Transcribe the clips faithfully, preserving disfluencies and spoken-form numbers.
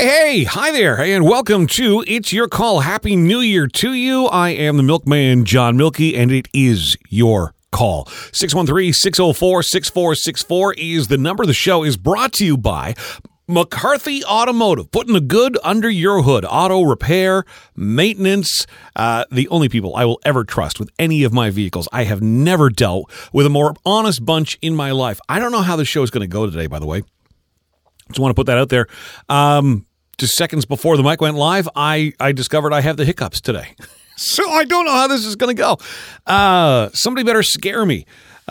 Hey, hey, hi there, and welcome to It's Your Call. Happy New Year to you. I am the milkman, John Milky, and it is your call. six one three, six oh four, six four six four is the number. The show is brought to you by McCarthy Automotive, putting the good under your hood. Auto repair, maintenance, uh, the only people I will ever trust with any of my vehicles. I have never dealt with a more honest bunch in my life. I don't know how the show is going to go today, by the way. Just want to put that out there. Um, just seconds before the mic went live, I, I discovered I have the hiccups today. So I don't know how this is going to go. Uh, somebody better scare me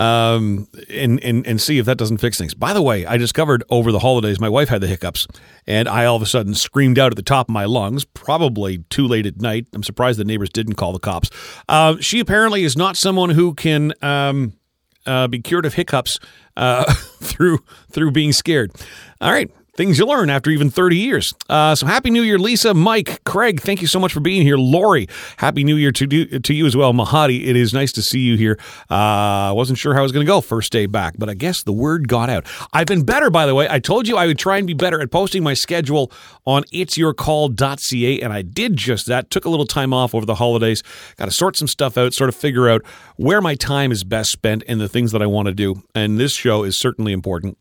um, and, and, and see if that doesn't fix things. By the way, I discovered over the holidays my wife had the hiccups, and I all of a sudden screamed out at the top of my lungs, probably too late at night. I'm surprised the neighbors didn't call the cops. Uh, she apparently is not someone who can um, uh, be cured of hiccups uh, through through being scared. All right. Things you learn after even thirty years. Uh, so happy New Year, Lisa, Mike, Craig. Thank you so much for being here. Lori, happy New Year to do, to you as well. Mahadi, it is nice to see you here. I uh, wasn't sure how I was going to go first day back, but I guess the word got out. I've been better, by the way. I told you I would try and be better at posting my schedule on its your call dot c a, and I did just that. Took a little time off over the holidays. Got to sort some stuff out, sort of figure out where my time is best spent and the things that I want to do. And this show is certainly important.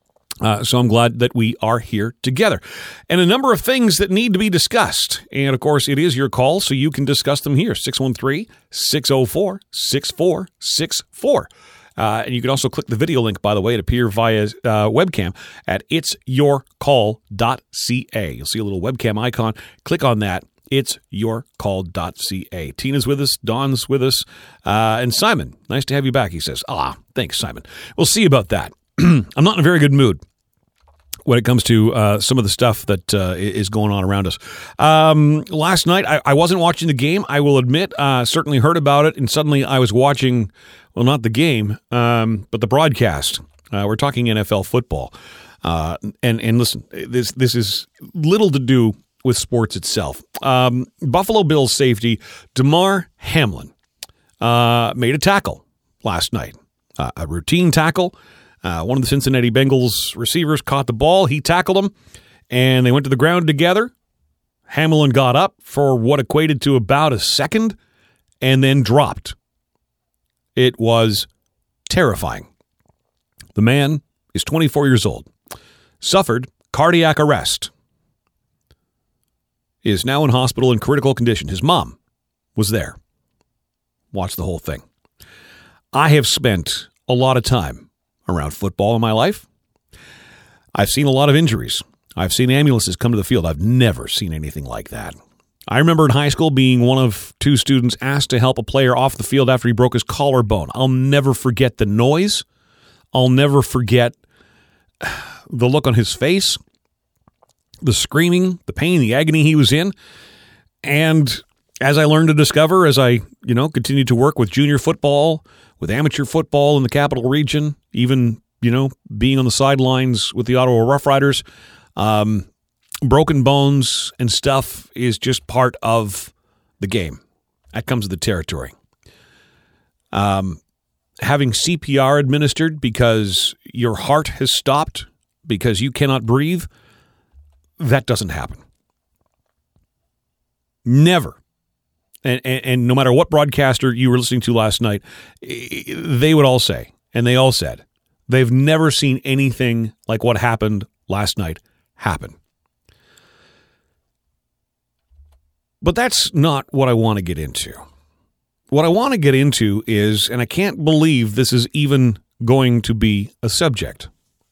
Uh, so I'm glad that we are here together. And a number of things that need to be discussed. And, of course, it is your call, so you can discuss them here. six one three, six oh four, six four six four. Uh, and you can also click the video link, by the way, to appear via uh, webcam at its your call dot c a. You'll see a little webcam icon. Click on that. it's your call dot c a. Tina's with us. Don's with us. Uh, and Simon, nice to have you back, he says. Ah, thanks, Simon. We'll see about that. I'm not in a very good mood when it comes to uh, some of the stuff that uh, is going on around us. Um, last night, I, I wasn't watching the game, I will admit. Uh, certainly heard about it, and suddenly I was watching, well, not the game, um, but the broadcast. Uh, we're talking N F L football. Uh, and, and listen, this, this is little to do with sports itself. Um, Buffalo Bills safety Damar Hamlin uh, made a tackle last night, uh, a routine tackle. Uh, one of the Cincinnati Bengals receivers caught the ball. He tackled him, and they went to the ground together. Hamlin got up for what equated to about a second and then dropped. It was terrifying. The man is twenty-four years old, suffered cardiac arrest, is now in hospital in critical condition. His mom was there. Watch the whole thing. I have spent a lot of time around football in my life. I've seen a lot of injuries. I've seen ambulances come to the field. I've never seen anything like that. I remember in high school being one of two students asked to help a player off the field after he broke his collarbone. I'll never forget the noise. I'll never forget the look on his face, the screaming, the pain, the agony he was in. And as I learned to discover, as I, you know, continued to work with junior football, with amateur football in the capital region, even, you know, being on the sidelines with the Ottawa Rough Riders, um, broken bones and stuff is just part of the game. That comes with the territory. Um, having C P R administered because your heart has stopped, because you cannot breathe, that doesn't happen. Never. And, and, and no matter what broadcaster you were listening to last night, they would all say, and they all said, they've never seen anything like what happened last night happen. But that's not what I want to get into. What I want to get into is, and I can't believe this is even going to be a subject,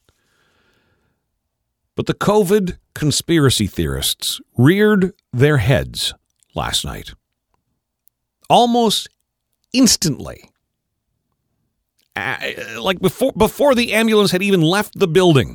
but the COVID conspiracy theorists reared their heads last night. Almost instantly. Uh, like before before the ambulance had even left the building.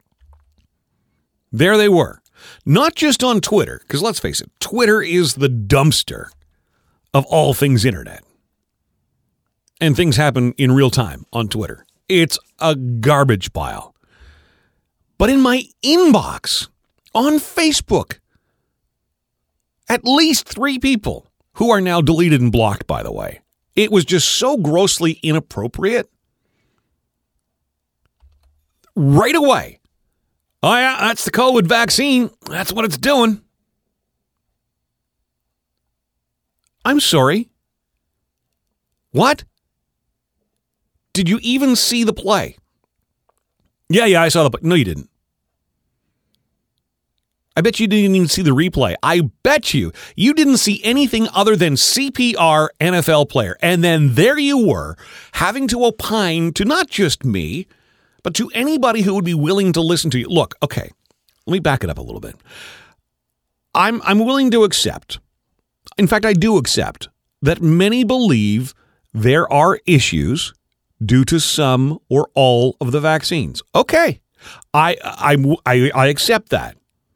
There they were. Not just on Twitter, because let's face it, Twitter is the dumpster of all things internet. And things happen in real time on Twitter. It's a garbage pile. But in my inbox on Facebook, at least three people who are now deleted and blocked, by the way. It was just so grossly inappropriate. Right away, Oh, yeah, that's the COVID vaccine. That's what it's doing. I'm sorry. What? Did you even see the play? Yeah, yeah, I saw the play. No, you didn't. I bet you didn't even see the replay. I bet you you didn't see anything other than C P R N F L player. And then there you were, having to opine to not just me, but to anybody who would be willing to listen to you. Look, okay, let me back it up a little bit. I'm I'm willing to accept, in fact, I do accept, that many believe there are issues due to some or all of the vaccines. Okay, I I I, I accept that.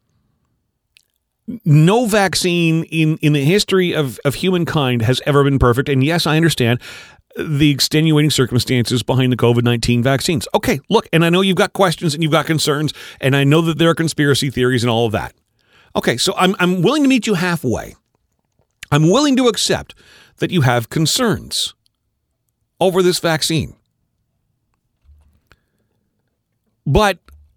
No vaccine in, in the history of, of humankind has ever been perfect. And yes, I understand the extenuating circumstances behind the COVID nineteen vaccines. Okay, look, and I know you've got questions and you've got concerns, and I know that there are conspiracy theories and all of that. Okay, so I'm I'm willing to meet you halfway. I'm willing to accept that you have concerns over this vaccine. But,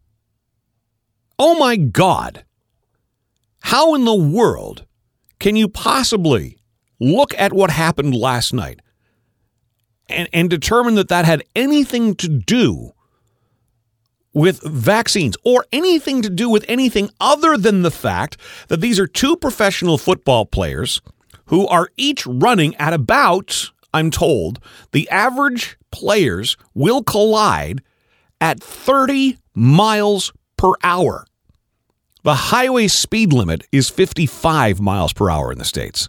oh my God, how in the world can you possibly look at what happened last night and, and determine that that had anything to do with vaccines or anything to do with anything other than the fact that these are two professional football players who are each running at about, I'm told, the average players will collide at thirty miles per hour. The highway speed limit is fifty-five miles per hour in the States.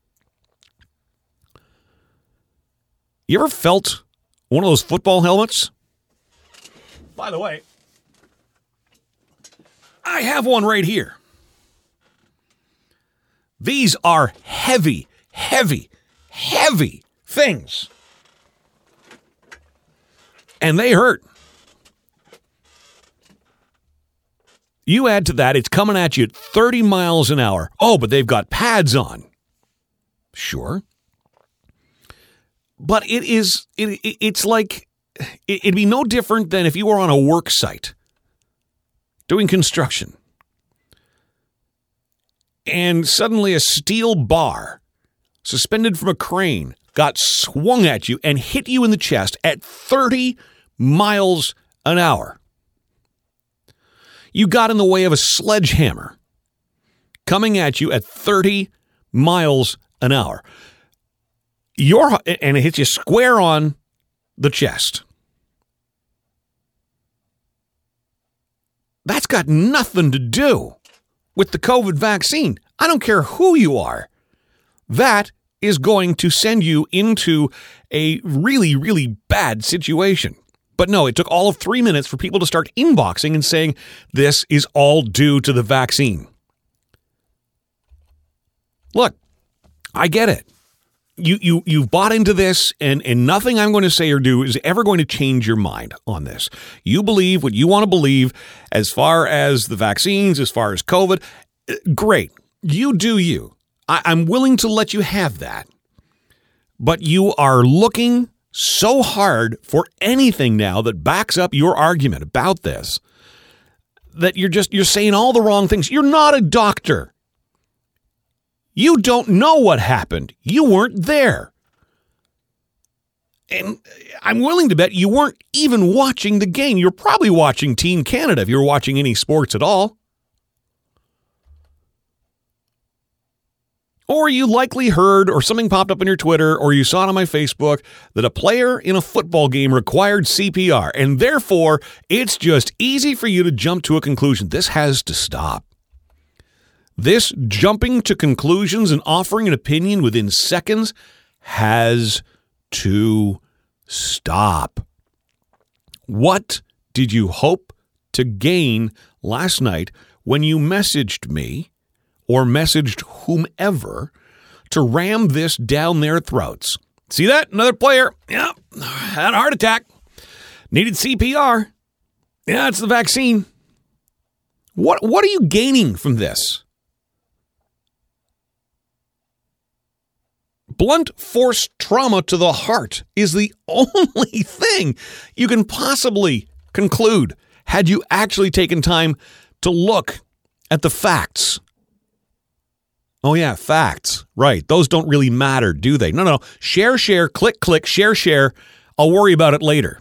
You ever felt one of those football helmets? By the way, I have one right here. These are heavy, heavy, heavy things. And they hurt. You add to that, it's coming at you at thirty miles an hour. Oh, but they've got pads on. Sure. But it is, it, it's like, it'd be no different than if you were on a work site doing construction. And suddenly a steel bar suspended from a crane got swung at you and hit you in the chest at thirty miles an hour. You got in the way of a sledgehammer coming at you at thirty miles an hour. You're, and it hits you square on the chest. That's got nothing to do with the COVID vaccine. I don't care who you are. That is going to send you into a really, really bad situation. But no, it took all of three minutes for people to start inboxing and saying this is all due to the vaccine. Look, I get it. You you you've bought into this, and, and nothing I'm going to say or do is ever going to change your mind on this. You believe what you want to believe as far as the vaccines, as far as COVID. Great. You do you. I, I'm willing to let you have that. But you are looking so hard for anything now that backs up your argument about this that you're just you're saying all the wrong things. You're not a doctor. You don't know what happened. You weren't there. And I'm willing to bet you weren't even watching the game. You're probably watching Team Canada if you're watching any sports at all. Or you likely heard, or something popped up on your Twitter, or you saw it on my Facebook, that a player in a football game required C P R, and therefore it's just easy for you to jump to a conclusion. This has to stop. This jumping to conclusions and offering an opinion within seconds has to stop. What did you hope to gain last night when you messaged me or messaged whomever to ram this down their throats? See that? Another player, yeah, had a heart attack, needed C P R. Yeah, it's the vaccine. What, what are you gaining from this? Blunt force trauma to the heart is the only thing you can possibly conclude had you actually taken time to look at the facts. Oh, yeah, facts. Right. Those don't really matter, do they? No, no. Share, share, click, click, share, share. I'll worry about it later.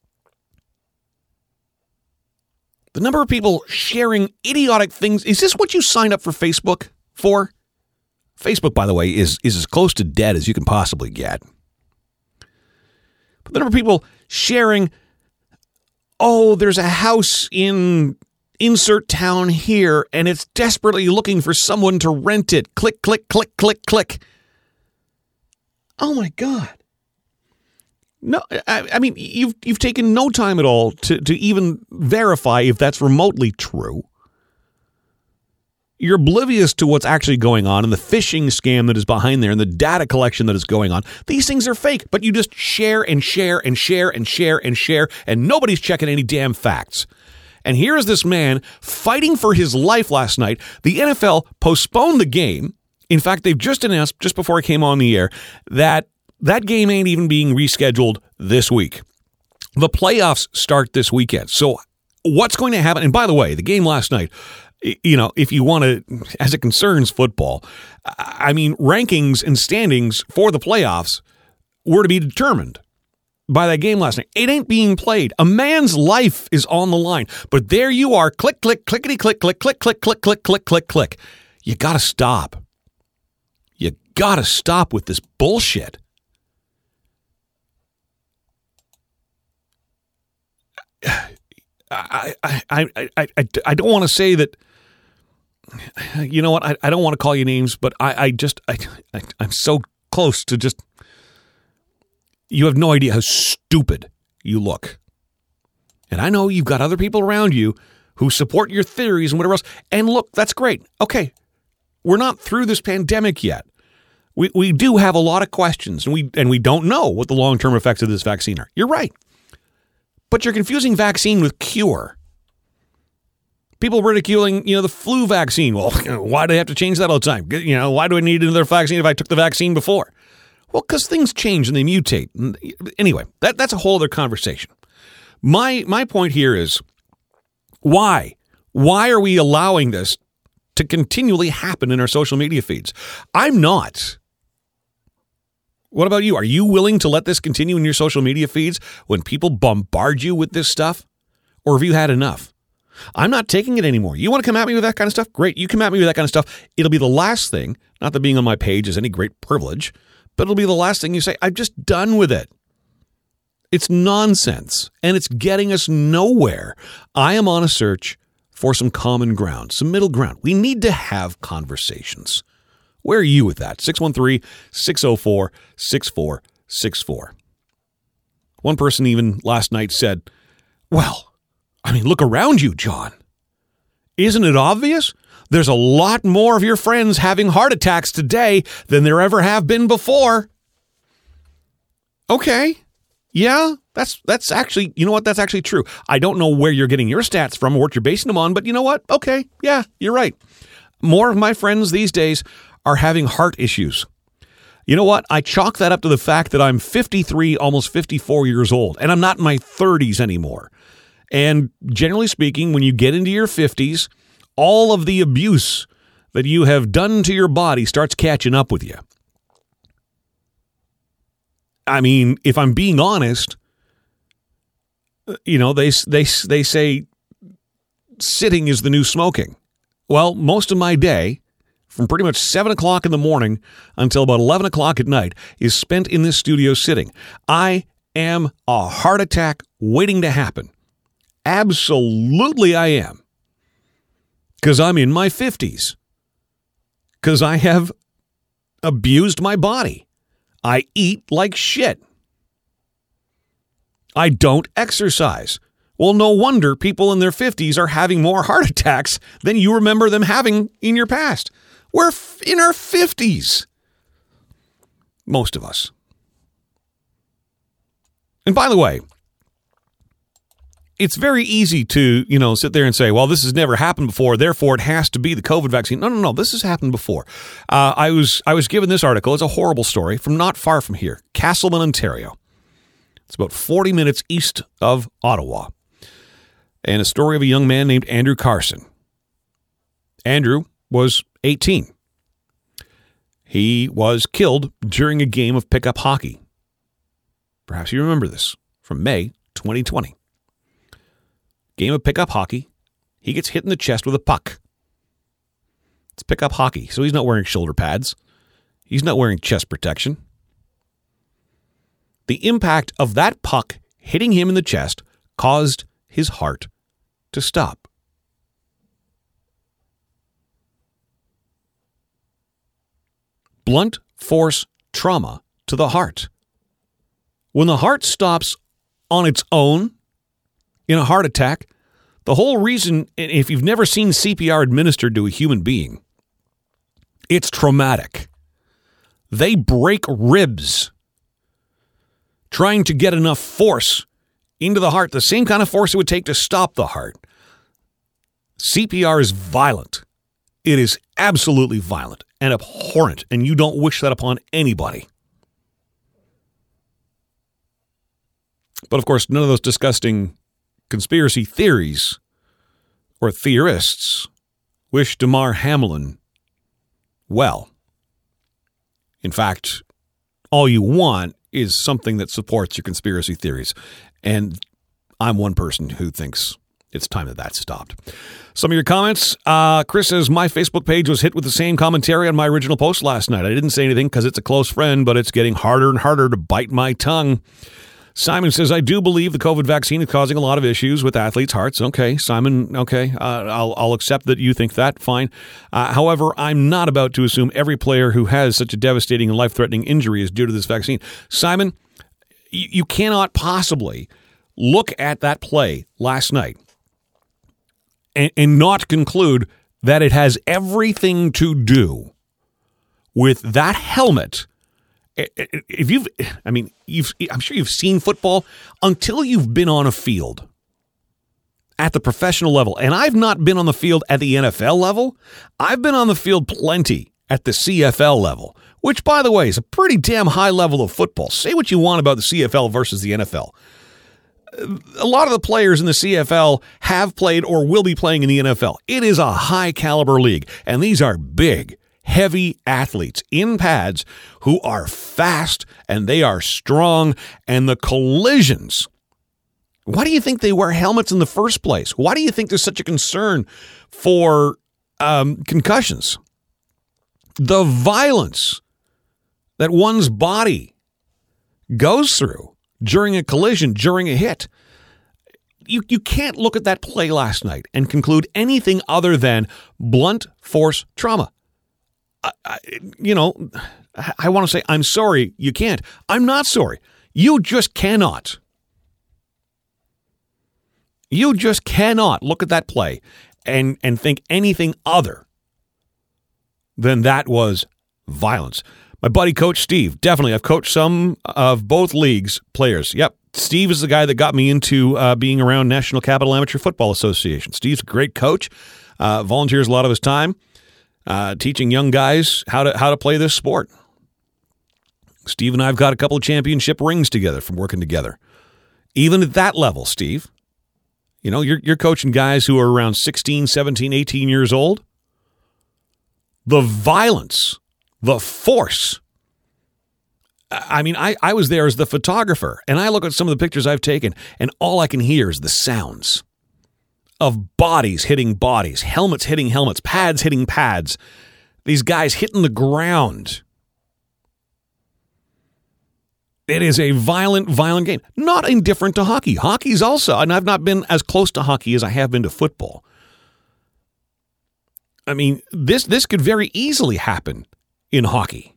The number of people sharing idiotic things. Is this what you signed up for Facebook for? Facebook, by the way, is, is as close to dead as you can possibly get. But the number of people sharing, oh, there's a house in insert town here, and it's desperately looking for someone to rent it. Click, click, click, click, click. Oh, my God. No, I, I mean, you've you've taken no time at all to, to even verify if that's remotely true. You're oblivious to what's actually going on and the phishing scam that is behind there and the data collection that is going on. These things are fake, but you just share and share and share and share and share, and nobody's checking any damn facts. And here is this man fighting for his life last night. The N F L postponed the game. In fact, they've just announced, just before I came on the air, that that game ain't even being rescheduled this week. The playoffs start this weekend. So what's going to happen? And by the way, the game last night, you know, if you want to, as it concerns football, I mean, rankings and standings for the playoffs were to be determined by that game last night. It ain't being played. A man's life is on the line. But there you are, click, click, clickety, click, click, click, click, click, click, click, click, click. You got to stop. You got to stop with this bullshit. I, I, I, I, I, I don't want to say that, you know what, I, I don't want to call you names, but I, I just, I, I, I'm so close to just, you have no idea how stupid you look. And I know you've got other people around you who support your theories and whatever else. And look, that's great. Okay, we're not through this pandemic yet. We we do have a lot of questions, and we and we don't know what the long-term effects of this vaccine are. You're right. But you're confusing vaccine with cure. People ridiculing, you know, the flu vaccine. Well, why do they have to change that all the time? You know, why do I need another vaccine if I took the vaccine before? Well, because things change and they mutate. Anyway, that, that's a whole other conversation. My my point here is, why? Why are we allowing this to continually happen in our social media feeds? I'm not. What about you? Are you willing to let this continue in your social media feeds when people bombard you with this stuff? Or have you had enough? I'm not taking it anymore. You want to come at me with that kind of stuff? Great. You come at me with that kind of stuff. It'll be the last thing. Not that being on my page is any great privilege, but it'll be the last thing you say. I'm just done with it. It's nonsense, and it's getting us nowhere. I am on a search for some common ground, some middle ground. We need to have conversations. Where are you with that? six one three, six oh four, six four six four. One person even last night said, well, I mean, look around you, John. Isn't it obvious? There's a lot more of your friends having heart attacks today than there ever have been before. Okay. Yeah, that's that's actually, you know what? That's actually true. I don't know where you're getting your stats from or what you're basing them on, but you know what? Okay. Yeah, you're right. More of my friends these days are having heart issues. You know what? I chalk that up to the fact that I'm fifty-three, almost fifty-four years old, and I'm not in my thirties anymore. And generally speaking, when you get into your fifties, all of the abuse that you have done to your body starts catching up with you. I mean, if I'm being honest, you know, they they they say sitting is the new smoking. Well, most of my day, from pretty much seven o'clock in the morning until about eleven o'clock at night, is spent in this studio sitting. I am a heart attack waiting to happen. Absolutely I am. Because I'm in my fifties. Because I have abused my body. I eat like shit. I don't exercise. Well, no wonder people in their fifties are having more heart attacks than you remember them having in your past. We're f- in our fifties. Most of us. And by the way, it's very easy to, you know, sit there and say, well, this has never happened before, therefore it has to be the COVID vaccine. No, no, no, this has happened before. Uh, I was I was given this article. It's a horrible story from not far from here, Castleman, Ontario. It's about forty minutes east of Ottawa. and a story of a young man named Andrew Carson. Andrew was eighteen. He was killed during a game of pickup hockey. Perhaps you remember this from May twenty twenty. Game of pickup hockey. He gets hit in the chest with a puck. It's pickup hockey, so he's not wearing shoulder pads. He's not wearing chest protection. The impact of that puck hitting him in the chest caused his heart to stop. Blunt force trauma to the heart. When the heart stops on its own in a heart attack, the whole reason, if you've never seen C P R administered to a human being, it's traumatic. They break ribs trying to get enough force into the heart, the same kind of force it would take to stop the heart. C P R is violent. It is absolutely violent and abhorrent, and you don't wish that upon anybody. But of course, none of those disgusting conspiracy theories or theorists wish Damar Hamlin well. In fact, all you want is something that supports your conspiracy theories. And I'm one person who thinks it's time that that stopped. Some of your comments. Uh, Chris says, my Facebook page was hit with the same commentary on my original post last night. I didn't say anything because it's a close friend, but it's getting harder and harder to bite my tongue. Simon says, I do believe the COVID vaccine is causing a lot of issues with athletes' hearts. Okay, Simon, okay, uh, I'll, I'll accept that you think that. Fine. Uh, however, I'm not about to assume every player who has such a devastating and life-threatening injury is due to this vaccine. Simon, you, you cannot possibly look at that play last night and, and not conclude that it has everything to do with that helmet. If you've, I mean, you've, I'm sure you've seen football until you've been on a field at the professional level. And I've not been on the field at the N F L level. I've been on the field plenty at the C F L level, which, by the way, is a pretty damn high level of football. Say what you want about the C F L versus the N F L. A lot of the players in the C F L have played or will be playing in the N F L. It is a high caliber league, and these are big, heavy athletes in pads who are fast and they are strong, and the collisions. Why do you think they wear helmets in the first place? Why do you think there's such a concern for um, concussions? The violence that one's body goes through during a collision, during a hit. You, you can't look at that play last night and conclude anything other than blunt force trauma. I, I, you know, I, I want to say, I'm sorry, you can't. I'm not sorry. You just cannot. You just cannot look at that play and, and think anything other than that was violence. My buddy, Coach Steve, definitely. I've coached some of both leagues' players. Yep. Steve is the guy that got me into uh, being around National Capital Amateur Football Association. Steve's a great coach, uh, volunteers a lot of his time. Uh, teaching young guys how to how to play this sport. Steve and I have got a couple of championship rings together from working together. Even at that level, Steve, you know, you're you're coaching guys who are around sixteen, seventeen, eighteen years old. The violence, the force. I mean, I, I was there as the photographer, and I look at some of the pictures I've taken, and all I can hear is the sounds of bodies hitting bodies, helmets hitting helmets, pads hitting pads, these guys hitting the ground. It is a violent, violent game. Not indifferent to hockey. Hockey's also, and I've not been as close to hockey as I have been to football. I mean, this this could very easily happen in hockey.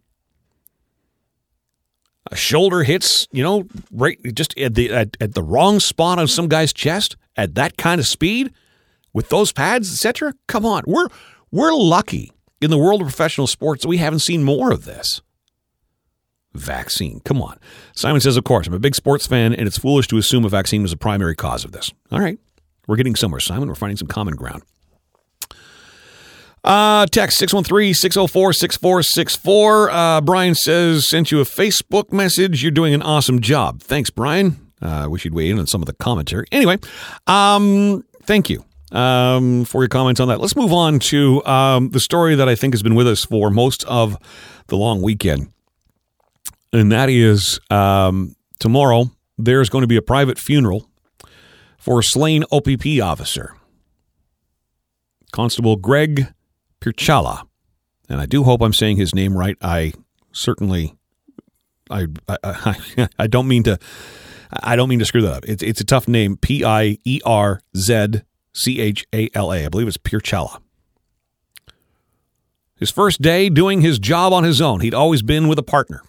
A shoulder hits, you know, right just at the at, at the wrong spot on some guy's chest at that kind of speed with those pads, et cetera. Come on, we're we're lucky in the world of professional sports that we haven't seen more of this. Vaccine, come on. Simon says, of course, I'm a big sports fan, and it's foolish to assume a vaccine was a primary cause of this. All right, we're getting somewhere, Simon. We're finding some common ground. Uh, text six one three, six oh four, six four six four. Uh, Brian says, sent you a Facebook message. You're doing an awesome job. Thanks, Brian. I uh, wish you'd weigh in on some of the commentary. Anyway, um, Thank you um, for your comments on that. Let's move on to um, the story that I think has been with us for most of the long weekend. And that is um, tomorrow there's going to be a private funeral for a slain O P P officer, Constable Greg Pirchala. And I do hope I'm saying his name right. I certainly, I, I, I, I don't mean to, I don't mean to screw that up. It's it's a tough name. P I E R Z C H A L A. I believe it's Pirchala. His first day doing his job on his own. He'd always been with a partner.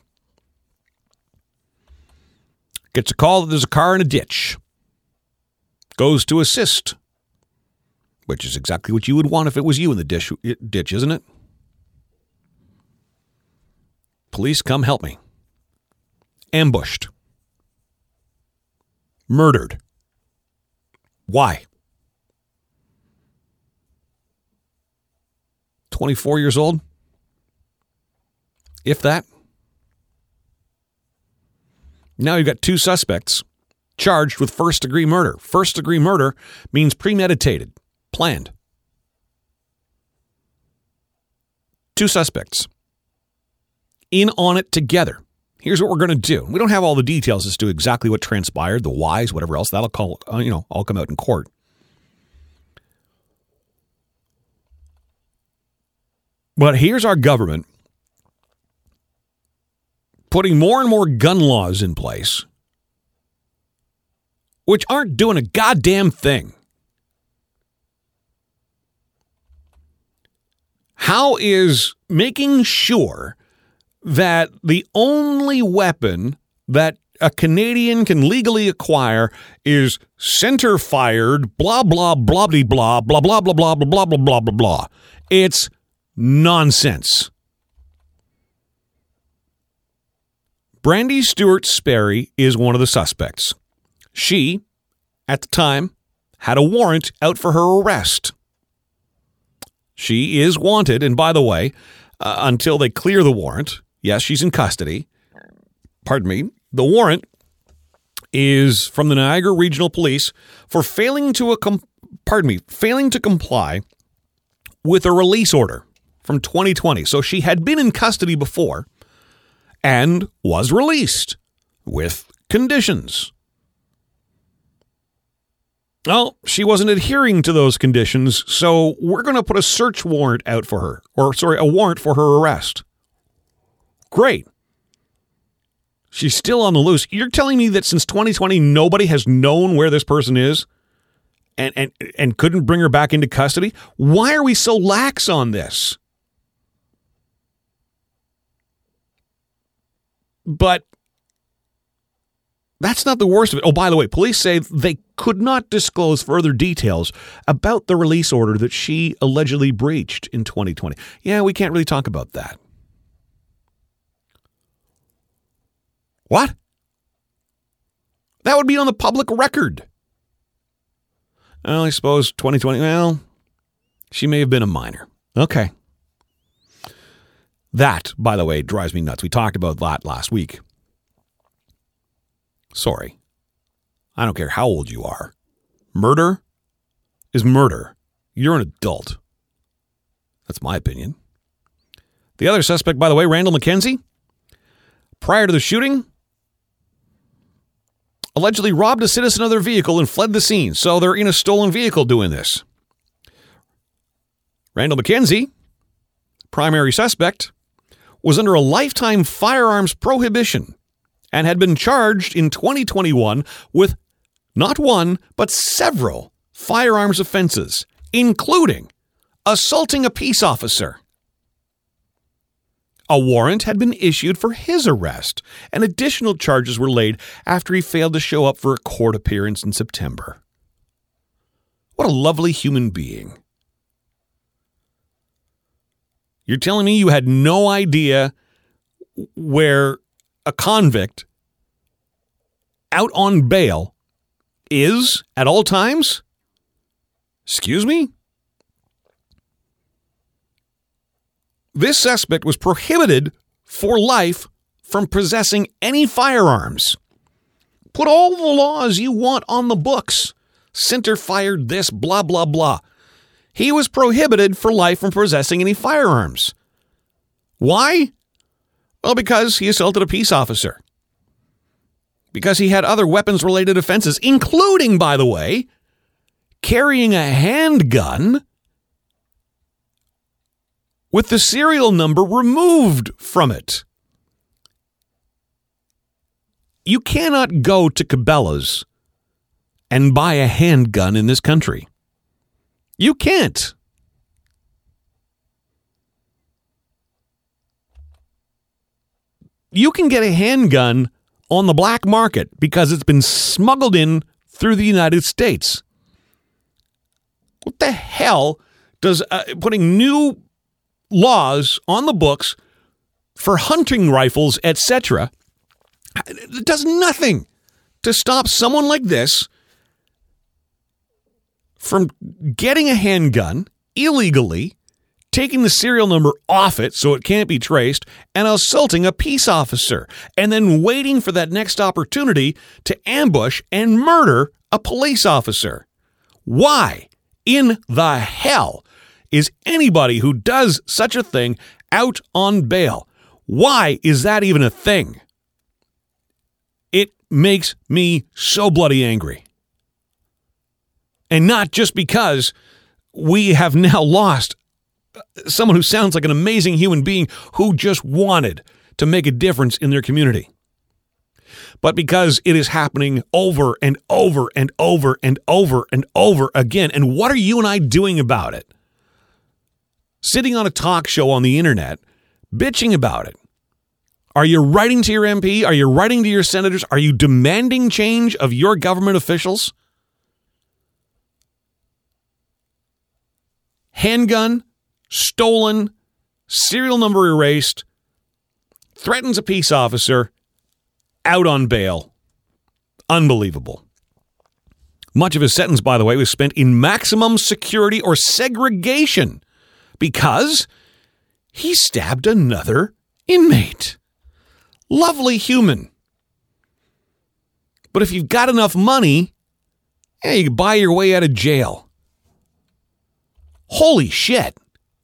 Gets a call that there's a car in a ditch. Goes to assist, which is exactly what you would want if it was you in the ditch, ditch, isn't it? Police, come help me. Ambushed. Murdered. Why? twenty-four years old? If that. Now you've got two suspects charged with first-degree murder. First-degree murder means premeditated, planned. Two suspects in on it together. Here's what we're going to do. We don't have all the details as to exactly what transpired, the whys, whatever else. That'll call, uh, you know, all come out in court. But here's our government putting more and more gun laws in place, which aren't doing a goddamn thing. How is making sure that the only weapon that a Canadian can legally acquire is center-fired, blah, blah, blah, blah, blah, blah, blah, blah, blah, blah, blah, blah, blah, blah. It's nonsense. Brandy Stewart Sperry is one of the suspects. She, at the time, had a warrant out for her arrest. She is wanted, and by the way, uh, until they clear the warrant, yes, she's in custody. Pardon me. The warrant is from the Niagara Regional Police for failing to a com- pardon me, failing to comply with a release order from twenty twenty. So she had been in custody before and was released with conditions. Well, she wasn't adhering to those conditions, so we're going to put a search warrant out for her, or sorry, a warrant for her arrest. Great. She's still on the loose. You're telling me that since twenty twenty, nobody has known where this person is and, and, and couldn't bring her back into custody? Why are we so lax on this? But that's not the worst of it. Oh, by the way, police say they could not disclose further details about the release order that she allegedly breached in twenty twenty. Yeah, we can't really talk about that. What? That would be on the public record. Well, I suppose twenty twenty, well, she may have been a minor. Okay. That, by the way, drives me nuts. We talked about that last week. Sorry. I don't care how old you are. Murder is murder. You're an adult. That's my opinion. The other suspect, by the way, Randall McKenzie, prior to the shooting, allegedly robbed a citizen of their vehicle and fled the scene. So they're in a stolen vehicle doing this. Randall McKenzie, primary suspect, was under a lifetime firearms prohibition and had been charged in twenty twenty-one with not one, but several firearms offenses, including assaulting a peace officer. A warrant had been issued for his arrest, and additional charges were laid after he failed to show up for a court appearance in September. What a lovely human being. You're telling me you had no idea where a convict out on bail is at all times? Excuse me? This suspect was prohibited for life from possessing any firearms. Put all the laws you want on the books. center fired this, blah, blah, blah. He was prohibited for life from possessing any firearms. Why? Well, because he assaulted a peace officer. Because he had other weapons-related offenses, including, by the way, carrying a handgun with the serial number removed from it. You cannot go to Cabela's and buy a handgun in this country. You can't. You can get a handgun on the black market because it's been smuggled in through the United States. What the hell does uh, putting new laws on the books for hunting rifles, et cetera, it does nothing to stop someone like this from getting a handgun illegally, taking the serial number off it so it can't be traced, and assaulting a peace officer, and then waiting for that next opportunity to ambush and murder a police officer. Why in the hell is anybody who does such a thing out on bail? Why is that even a thing? It makes me so bloody angry. And not just because we have now lost someone who sounds like an amazing human being who just wanted to make a difference in their community, but because it is happening over and over and over and over and over again. And what are you and I doing about it? Sitting on a talk show on the internet, bitching about it. Are you writing to your M P? Are you writing to your senators? Are you demanding change of your government officials? Handgun, stolen, serial number erased, threatens a peace officer, out on bail. Unbelievable. Much of his sentence, by the way, was spent in maximum security or segregation because he stabbed another inmate. Lovely human. But if you've got enough money, yeah, you can buy your way out of jail. Holy shit.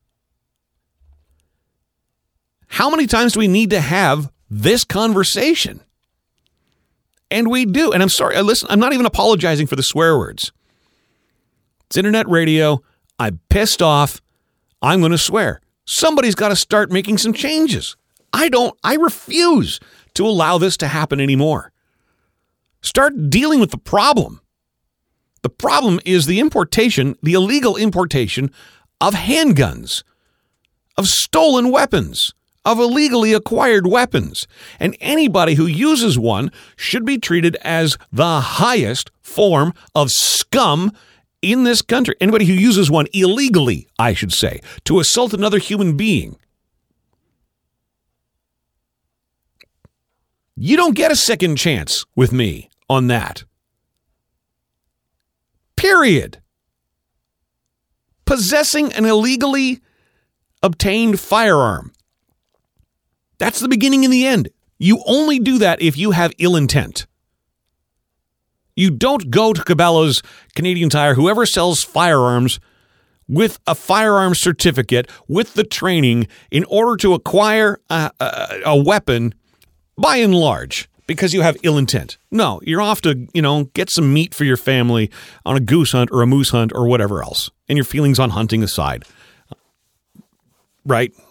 How many times do we need to have this conversation? And we do. And I'm sorry, listen, I'm not even apologizing for the swear words. It's internet radio. I'm pissed off. I'm going to swear. Somebody's got to start making some changes. I don't, I refuse to allow this to happen anymore. Start dealing with the problem. The problem is the importation, the illegal importation of handguns, of stolen weapons, of illegally acquired weapons. And anybody who uses one should be treated as the highest form of scum in this country. Anybody who uses one illegally, I should say, to assault another human being. You don't get a second chance with me on that. Period. Possessing an illegally obtained firearm. That's the beginning and the end. You only do that if you have ill intent. You don't go to Cabela's, Canadian Tire, whoever sells firearms, with a firearm certificate, with the training, in order to acquire a, a, a weapon, by and large, because you have ill intent. No, you're off to, you know, get some meat for your family on a goose hunt or a moose hunt or whatever else. And your feelings on hunting aside. Right?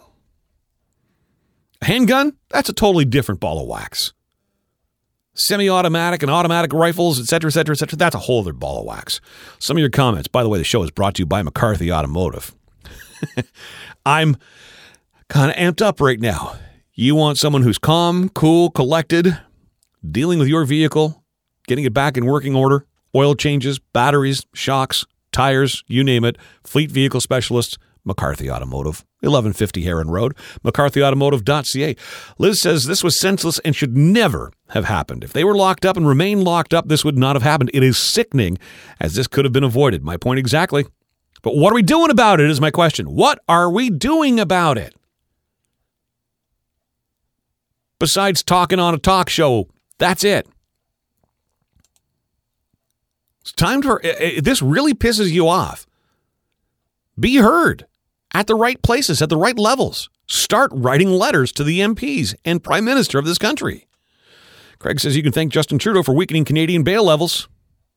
A handgun? That's a totally different ball of wax. Semi-automatic and automatic rifles, et cetera, et cetera, et cetera. That's a whole other ball of wax. Some of your comments, by the way, the show is brought to you by McCarthy Automotive. I'm kind of amped up right now. You want someone who's calm, cool, collected, dealing with your vehicle, getting it back in working order, oil changes, batteries, shocks, tires, you name it, fleet vehicle specialists, McCarthy Automotive, eleven fifty Heron Road, mccarthy automotive dot c a. Liz says this was senseless and should never have happened. If they were locked up and remain locked up, this would not have happened. It is sickening, as this could have been avoided. My point exactly. But what are we doing about it is my question. What are we doing about it? Besides talking on a talk show, that's it. It's time for, uh, this really pisses you off. Be heard at the right places, at the right levels. Start writing letters to the M Ps and Prime Minister of this country. Craig says you can thank Justin Trudeau for weakening Canadian bail levels.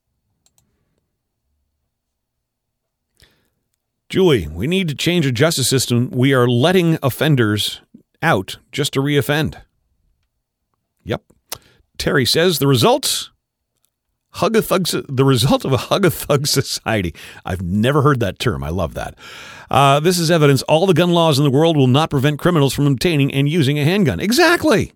Julie, we need to change the justice system. We are letting offenders out just to reoffend. Yep. Terry says the results, hug a thug, the result of a hug a thug society. I've never heard that term. I love that. Uh, this is evidence all the gun laws in the world will not prevent criminals from obtaining and using a handgun. Exactly.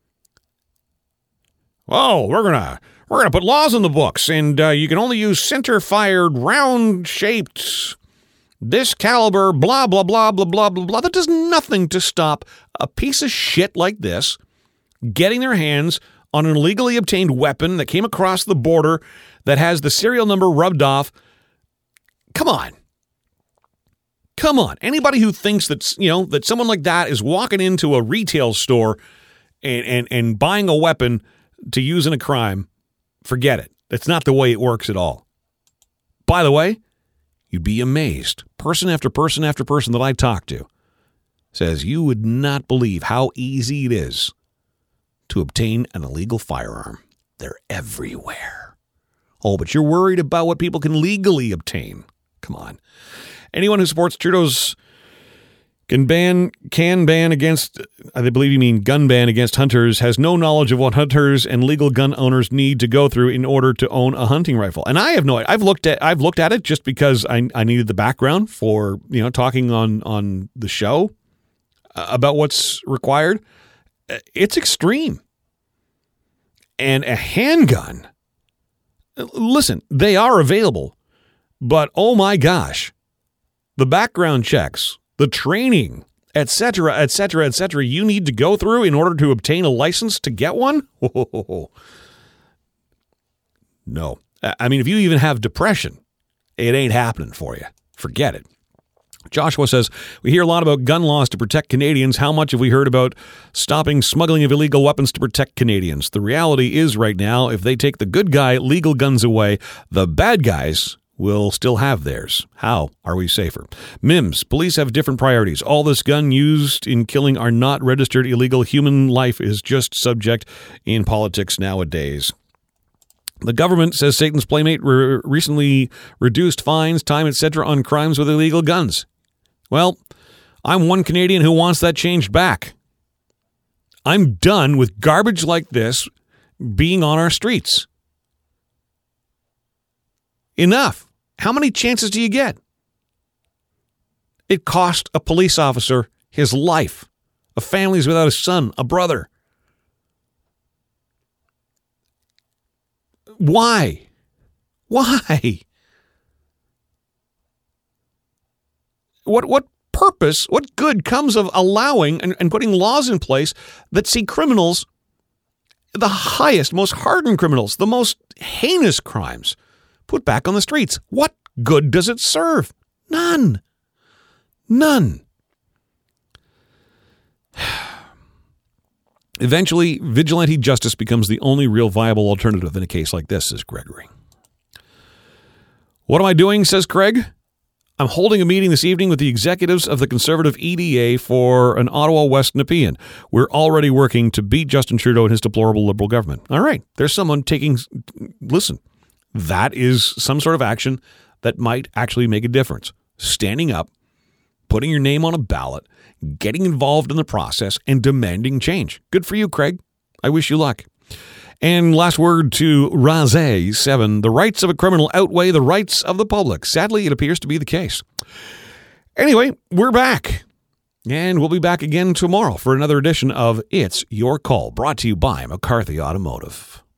Oh, we're gonna we're gonna put laws in the books, and uh, you can only use center-fired, round-shaped, this caliber, blah, blah, blah, blah, blah, blah, blah. That does nothing to stop a piece of shit like this getting their hands on an illegally obtained weapon that came across the border that has the serial number rubbed off. Come on. Come on. Anybody who thinks that, you know, that someone like that is walking into a retail store and, and, and buying a weapon to use in a crime, forget it. That's not the way it works at all. By the way, you'd be amazed. Person after person after person that I talk to says you would not believe how easy it is to obtain an illegal firearm. They're everywhere. Oh, but you're worried about what people can legally obtain. Come on. Anyone who supports Trudeau's can ban can ban against, I believe you mean gun ban against hunters, has no knowledge of what hunters and legal gun owners need to go through in order to own a hunting rifle. And I have no I've looked at I've looked at it just because I I needed the background for, you know, talking on on the show about what's required. It's extreme. And a handgun, listen, they are available, but oh my gosh, the background checks, the training, et cetera, et cetera, et cetera, you need to go through in order to obtain a license to get one? No. I mean, if you even have depression, it ain't happening for you. Forget it. Joshua says, we hear a lot about gun laws to protect Canadians. How much have we heard about stopping smuggling of illegal weapons to protect Canadians? The reality is right now, if they take the good guy legal guns away, the bad guys will still have theirs. How are we safer? Mims, police have different priorities. All this gun used in killing are not registered illegal. Human life is just subject in politics nowadays. The government, says Satan's Playmate, re- recently reduced fines, time, et cetera on crimes with illegal guns. Well, I'm one Canadian who wants that changed back. I'm done with garbage like this being on our streets. Enough. How many chances do you get? It cost a police officer his life. A family's without a son, a brother. Why? Why? What what purpose, what good comes of allowing and, and putting laws in place that see criminals, the highest, most hardened criminals, the most heinous crimes, put back on the streets? What good does it serve? None. None. Eventually, vigilante justice becomes the only real viable alternative in a case like this, says Gregory. What am I doing, says Craig? I'm holding a meeting this evening with the executives of the Conservative E D A for an Ottawa West Nepean. We're already working to beat Justin Trudeau and his deplorable Liberal government. All right, there's someone taking, listen, that is some sort of action that might actually make a difference. Standing up, putting your name on a ballot, getting involved in the process, and demanding change. Good for you, Craig. I wish you luck. And last word to Razé seven. The rights of a criminal outweigh the rights of the public. Sadly, it appears to be the case. Anyway, we're back. And we'll be back again tomorrow for another edition of It's Your Call, brought to you by McCarthy Automotive.